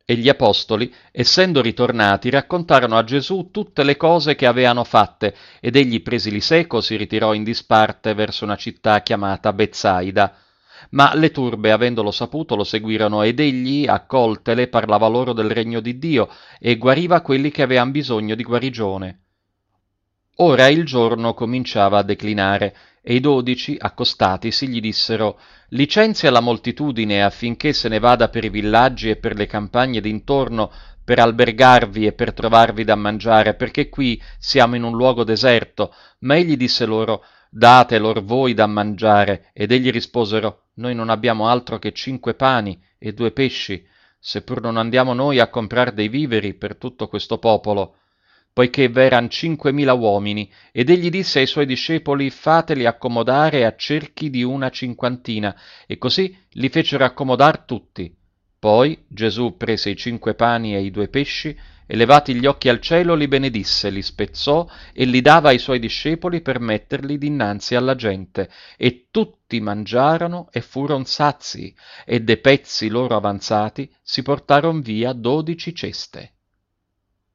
E gli apostoli, essendo ritornati, raccontarono a Gesù tutte le cose che aveano fatte, ed egli presi li seco si ritirò in disparte verso una città chiamata Bezzaida. Ma le turbe, avendolo saputo, lo seguirono, ed egli, accoltele, parlava loro del regno di Dio, e guariva quelli che avean bisogno di guarigione. Ora il giorno cominciava a declinare, e i 12, accostatisi, gli dissero: Licenzia la moltitudine affinché se ne vada per i villaggi e per le campagne d'intorno, per albergarvi e per trovarvi da mangiare, perché qui siamo in un luogo deserto. Ma egli disse loro: Date lor voi da mangiare. Ed egli risposero: Noi non abbiamo altro che 5 pani e 2 pesci, seppur non andiamo noi a comprar dei viveri per tutto questo popolo, poiché v'eran 5.000 uomini, ed egli disse ai suoi discepoli: Fateli accomodare a cerchi di una cinquantina, e così li fecero accomodar tutti. Poi Gesù prese i 5 pani e i 2 pesci, e levati gli occhi al cielo li benedisse, li spezzò e li dava ai suoi discepoli per metterli dinanzi alla gente. E tutti mangiarono e furon sazii, e de pezzi loro avanzati si portaron via 12 ceste.